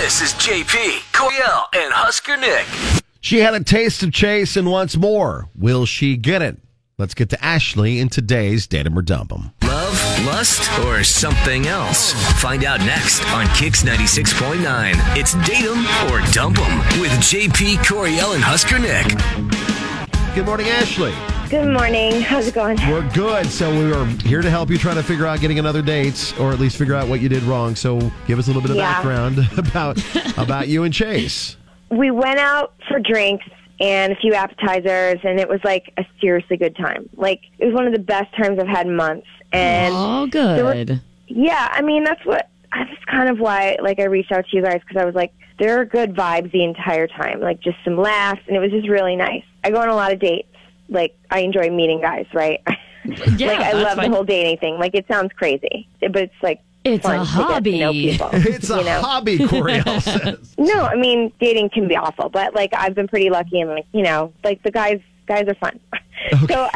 This is JP, Coriel, and Husker Nick. She had a taste of Chase and wants more. Will she get it? Let's get to Ashley in today's Date 'em or Dump 'em. Love, lust, or something else? Find out next on Kix 96.9. It's Date 'em or Dump 'em with JP, Coriel, and Husker Nick. Good morning, Ashley. Good morning. How's it going? We're good. So we are here to help you trying to figure out getting another date, or at least figure out what you did wrong. So give us a little bit of background about you and Chase. We went out for drinks and a few appetizers, and it was like a seriously good time. Like, it was one of the best times I've had in months. And good. That's kind of why, like, I reached out to you guys, because I was like, there are good vibes the entire time. Like, just some laughs, and it was just really nice. I go on a lot of dates. Like, I enjoy meeting guys, right? Yeah, like, I love fine. the whole dating thing. Like, it sounds crazy, but it's like, It's fun a hobby. to get to know people. It's a hobby, Coriel says. No, I mean, dating can be awful, but, like, I've been pretty lucky, and, like, you know, like, the guys are fun. Okay. So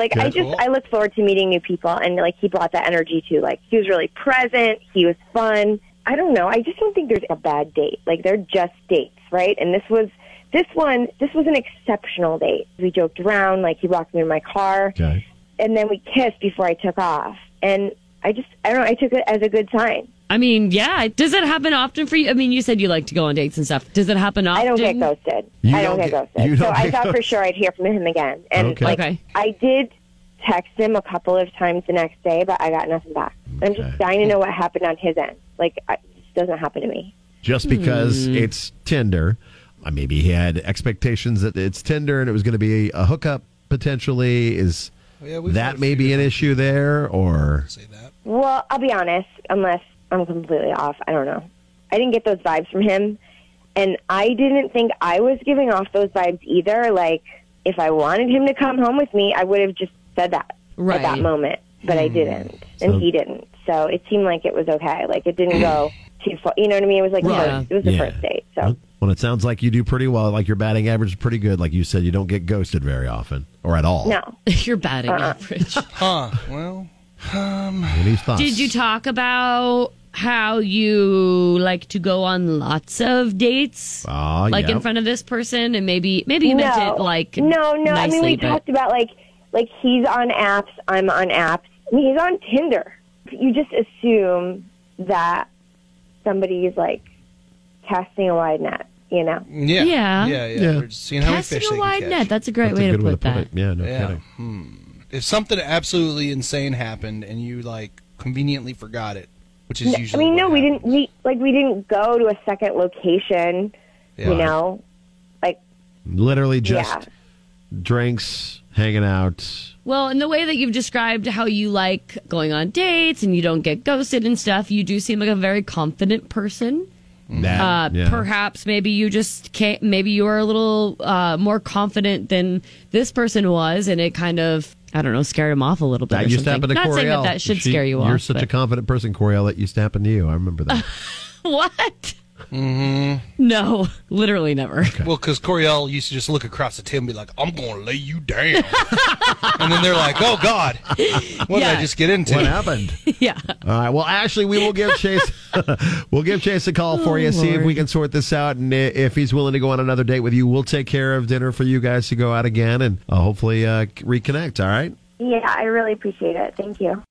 I look forward to meeting new people, and, like, he brought that energy too. Like, he was really present. He was fun. I don't know. I just don't think there's a bad date. Like, they're just dates, right? And this was an exceptional date. We joked around, like, he walked me in my car, Okay. and then we kissed before I took off. And I took it as a good sign. I mean, yeah. Does it happen often for you? I mean, you said you like to go on dates and stuff. Does it happen often? I don't get ghosted. I don't get ghosted. So I thought for sure I'd hear from him again. And I did text him a couple of times the next day, but I got nothing back. I'm just dying to know what happened on his end. Like, it doesn't happen to me. Just because it's Tinder, maybe he had expectations that it's Tinder and it was going to be a hookup potentially. Is that maybe an issue there, or? Say that. Well, I'll be honest, unless I'm completely off, I don't know. I didn't get those vibes from him, and I didn't think I was giving off those vibes either. Like, if I wanted him to come home with me, I would have just said that at that moment, but I didn't, and he didn't. So it seemed like it was okay. Like, it didn't go too far. You know what I mean? It was like the first date. So. Well, it sounds like you do pretty well. Like, your batting average is pretty good. Like you said, you don't get ghosted very often, or at all. No. Your batting average. Well, Any thoughts? Did you talk about how you like to go on lots of dates? In front of this person, and maybe you meant it like No. nicely, I mean, we talked about like he's on apps, I'm on apps. I mean, he's on Tinder. You just assume that somebody's like casting a wide net, you know? Yeah. We're just seeing how many fish casting they a can wide catch. net. That's a great way to put that. Yeah, no kidding. If something absolutely insane happened and you like conveniently forgot it, which is usually we didn't go to a second location, you know? Like, literally just drinks, hanging out. Well, in the way that you've described how you like going on dates and you don't get ghosted and stuff, you do seem like a very confident person. Perhaps maybe you just can't. Maybe you are a little more confident than this person was, and it kind of, I don't know, scared him off a little bit. That used to happen to Not Coriel. saying that should scare you off. You're such a confident person, Coriel, that used to happen to you. I remember that. What? No, literally never. Okay. Well, because Coriel used to just look across the table and be like, I'm going to lay you down. And then they're like, oh, God, what did I just get into? What happened? Yeah. All right. Well, Ashley, we will give Chase a call for you, see if we can sort this out. And if he's willing to go on another date with you, we'll take care of dinner for you guys to go out again and hopefully reconnect. All right? Yeah, I really appreciate it. Thank you.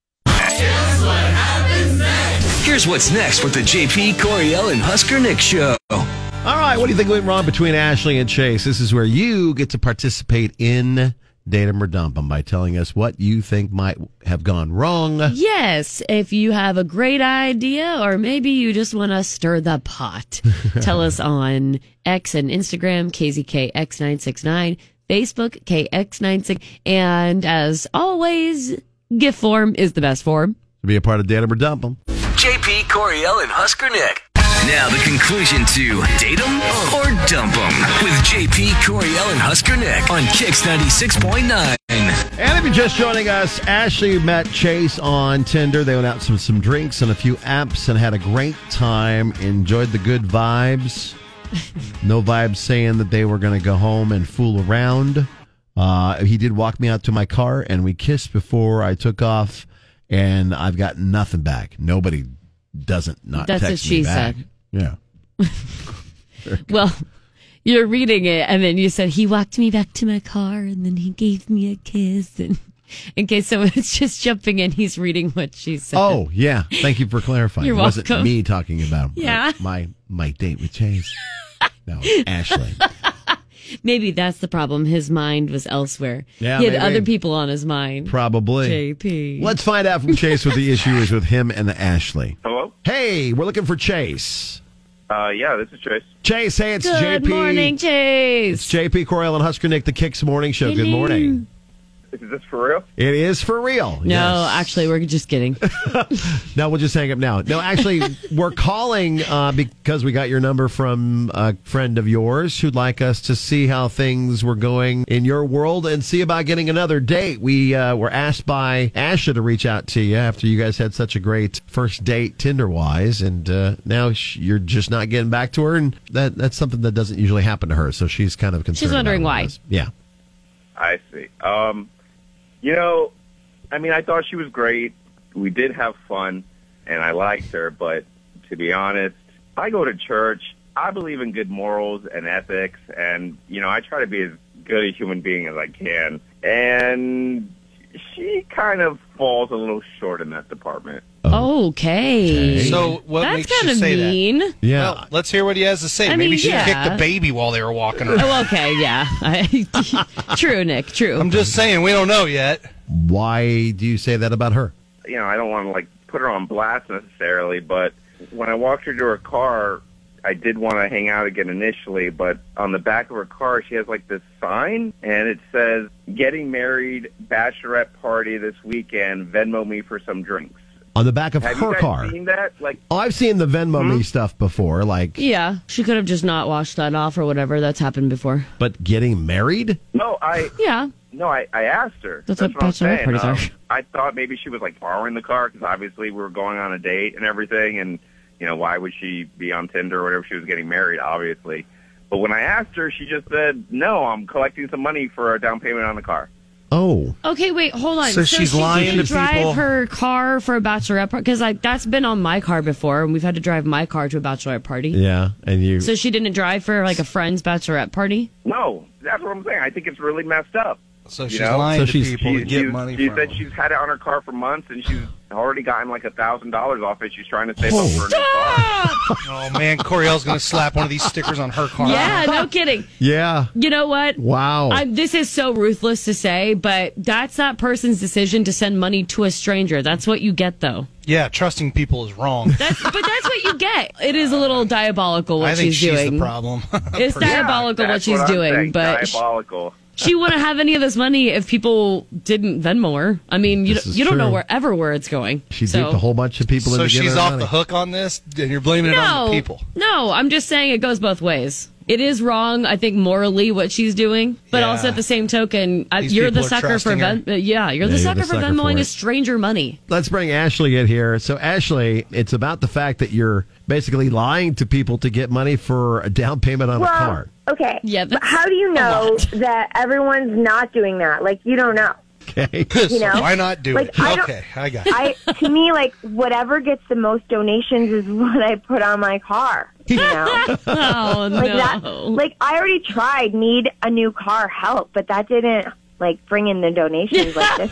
Here's what's next with the JP, Coriel, and Husker Nick show. All right. What do you think went wrong between Ashley and Chase? This is where you get to participate in Date 'em or Dump 'em by telling us what you think might have gone wrong. Yes, if you have a great idea or maybe you just want to stir the pot, tell us on X and Instagram, KZKX969, Facebook, KX96, and as always, gift form is the best form. To be a part of Date 'em or Dump 'em. JP, Coriel, and Husker Nick. Now the conclusion to Date 'em or Dump 'em with JP, Coriel, and Husker Nick on Kix 96.9. And if you're just joining us, Ashley met Chase on Tinder. They went out to some drinks and a few apps and had a great time. Enjoyed the good vibes. No vibes saying that they were going to go home and fool around. He did walk me out to my car and we kissed before I took off. And I've got nothing back. Nobody doesn't not That's text what me she back. said. Yeah. Well, you're reading it, and then you said, he walked me back to my car, and then he gave me a kiss. And in case someone's just jumping in, he's reading what she said. Oh, yeah. Thank you for clarifying. You're It wasn't welcome. me talking about Yeah. my date with Chase. No, Ashley. Maybe that's the problem. His mind was elsewhere. Yeah, he had maybe. other people on his mind. Probably. JP. Let's find out from Chase what the issue is with him and Ashley. Hello? Hey, we're looking for Chase. Yeah, this is Chase. Chase, hey, it's Good JP. morning, Chase. It's JP Coriel and Husker Nick, the Kicks Morning Show. Good morning. Is this for real? It is for real. No, Yes. actually, we're just kidding. No, we'll just hang up now. No, actually, we're calling because we got your number from a friend of yours who'd like us to see how things were going in your world and see about getting another date. We were asked by Asha to reach out to you after you guys had such a great first date Tinder-wise, and now you're just not getting back to her, and that's something that doesn't usually happen to her, so she's kind of concerned. She's wondering about all why. this. Yeah. I see. I thought she was great. We did have fun, and I liked her, but to be honest, I go to church. I believe in good morals and ethics, and, I try to be as good a human being as I can. And she kind of falls a little short in that department. Okay. So what That's makes you kind of say mean. that? Yeah. Well, let's hear what he has to say. I Maybe mean, she yeah. kicked the baby while they were walking around. Oh, okay, yeah. True, Nick, true. I'm just saying, we don't know yet. Why do you say that about her? I don't want to put her on blast necessarily, but when I walked her to her car, I did want to hang out again initially, but on the back of her car, she has this sign, and it says, "Getting married, bachelorette party this weekend, Venmo me for some drinks." On the back of Have her you guys car. seen that? I've seen the Venmo Hmm? me stuff before, Yeah, she could have just not washed that off or whatever. That's happened before. but getting married? Yeah. I asked her. That's what what I'm bachelorette saying. parties are. I thought maybe she was borrowing the car because obviously we were going on a date and everything, and why would she be on Tinder or whatever? She was getting married, obviously. But when I asked her, she just said, "No, I'm collecting some money for a down payment on the car." Oh. Okay, wait, hold on. So she's she lying didn't to drive people? her car for a bachelorette party? Because that's been on my car before, and we've had to drive my car to a bachelorette party. Yeah, and you... So she didn't drive for a friend's bachelorette party? No, that's what I'm saying. I think it's really messed up. So she's know? lying So to she's- people to get money She from said them. she's had it on her car for months, and she's already gotten $1,000 off it. She's trying to save up for a new car. Oh, man, Coriel's going to slap one of these stickers on her car. Yeah, no kidding. Yeah. You know what? Wow. This is so ruthless to say, but that's that person's decision to send money to a stranger. That's what you get, though. Yeah, trusting people is wrong. But that's what you get. It is a little diabolical what I think she's doing. the problem. It's diabolical what That's she's I'm doing, saying, but diabolical. she wouldn't have any of this money if people didn't Venmo her. I mean, This is you don't know true. where it's going. She so. duped a whole bunch of people So into giving she's her off money. the hook on this, and you're blaming it on the people. No, I'm just saying it goes both ways. It is wrong, I think, morally what she's doing, but Yeah. also at the same token, These you're the people are sucker for trusting her. you're the sucker for Venmoing for a it. stranger money. Let's bring Ashley in here. So, Ashley, it's about the fact that you're basically lying to people to get money for a down payment on a car. Okay. Yeah, but that's how do you a know lot. that everyone's not doing that? You don't know. Okay. You know? Why not do it? I don't- Okay, I got it. To me, whatever gets the most donations is what I put on my car. You know? Oh no! That, I already tried need a new car help, but that didn't bring in the donations like this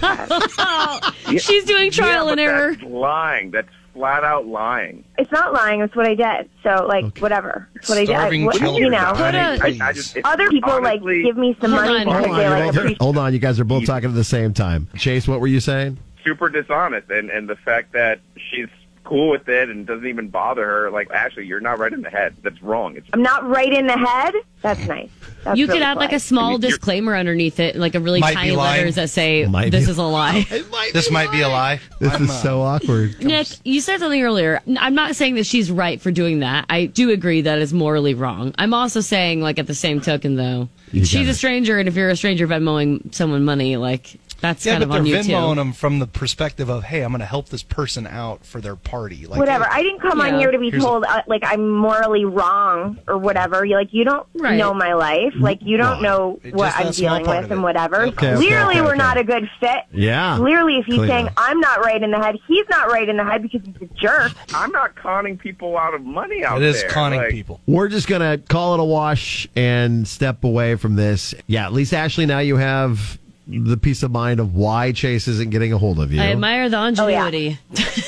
has. She's doing trial and error. That's lying. That's flat out lying. It's not lying. It's what I did. So whatever. It's what Starving I did. children. You know, Honey, I just, other people honestly, give me some Hold money on, because hold they on, appreciate. Hold on. You guys are both talking at the same time. Chase, what were you saying? super dishonest, and the fact that she's cool with it and doesn't even bother her. Ashley, you're not right in the head. That's wrong. I'm not right in the head. That's nice. That's You could really add a polite. small I mean, you're- disclaimer underneath it, a really Might be tiny lying. letters that say, Might this be- is a lie. This might be a lie. This is so awkward. Nick, you said something earlier. I'm not saying that she's right for doing that. I do agree that is morally wrong. I'm also saying, at the same token, though, You she's gotta- a stranger, and if you're a stranger Venmoing someone money, That's kind of on you, too. Yeah, but they're Venmoing them from the perspective of, hey, I'm going to help this person out for their party. Like, whatever. Hey, I didn't come on here to be told, like, I'm morally wrong or whatever. You don't know my life. Like, you don't know what I'm dealing with and whatever. Clearly, we're not a good fit. Yeah. Clearly, if he's saying I'm not right in the head, he's not right in the head because he's a jerk. I'm not conning people out of money out there. It is conning people. We're just going to call it a wash and step away from this. Yeah, at least, Ashley, now you have the peace of mind of why Chase isn't getting a hold of you. I admire the ingenuity.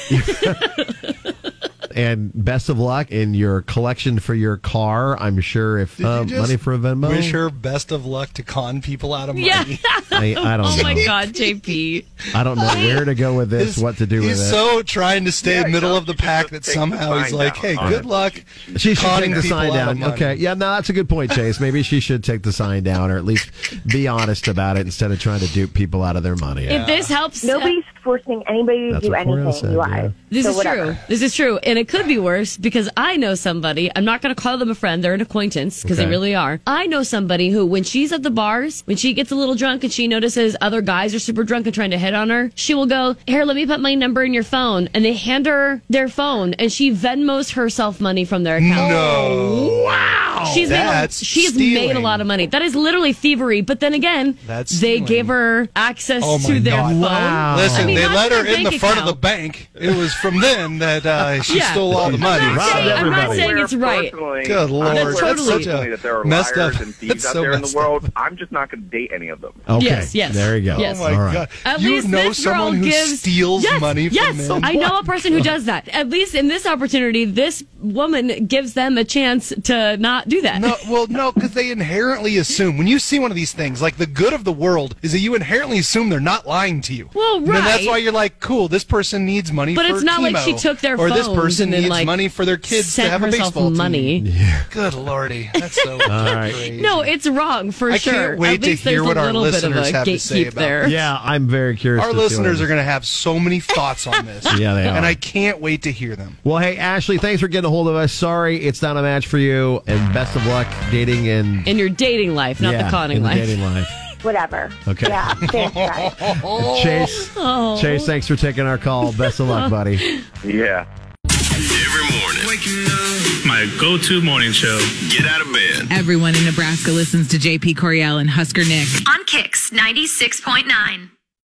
And best of luck in your collection for your car. I'm sure if money for a Venmo. Wish her best of luck to con people out of money. Yeah. I don't know. Oh my God, JP. I don't know where to go with this, what to do with it. He's so trying to stay middle of the pack that somehow he's like, hey, good luck. She should conning take the people sign out of down. money. Okay. Yeah, no, that's a good point, Chase. Maybe she should take the sign down or at least be honest about it instead of trying to dupe people out of their money. If this helps. Nobody's forcing anybody to do anything live. This is true. This is true. And it could be worse because I know somebody, I'm not going to call them a friend, they're an acquaintance because they really are. I know somebody who, when she's at the bars, when she gets a little drunk and she notices other guys are super drunk and trying to hit on her, she will go, here, let me put my number in your phone. And they hand her their phone and she Venmos herself money from their account. No. Wow. She's made a lot of money. That is literally thievery. But then again, they gave her access to their phone. Wow. Listen, they let her in the front of the bank. It was from then that she stole all the money. I'm not saying it's right. Good Lord. That's such that there are messed liars up. and thieves out there in the world. I'm just not going to date any of them. Okay. Yes. There you go. Yes. Oh, my God. At you least know this girl someone who steals money from men? I know a person who does that. At least in this opportunity, this woman gives them a chance to not do that. No, because they inherently assume. When you see one of these things, like the good of the world is that you inherently assume they're not lying to you. Well, right. And that's why you're like, cool, this person needs money but for it's not chemo, like she took their or phones this person and needs then, money for their kids to have a baseball money. team. Yeah. Good Lordy. That's so crazy. No, it's wrong for sure. I can't wait to hear what our listeners have to say about there. this. Yeah, I'm very curious. Our listeners are going to have so many thoughts on this. Yeah, they are. And I can't wait to hear them. Well, hey, Ashley, thanks for getting a hold of us. Sorry, it's not a match for you, and best of luck dating in your dating life, not the conning life. Dating life. Whatever. Okay. Yeah, thanks, guys. Chase, thanks for taking our call. Best of luck, buddy. Yeah. Every morning. Waking up. My go-to morning show. Get out of bed. Everyone in Nebraska listens to JP Coriel and Husker Nick. On Kicks 96.9.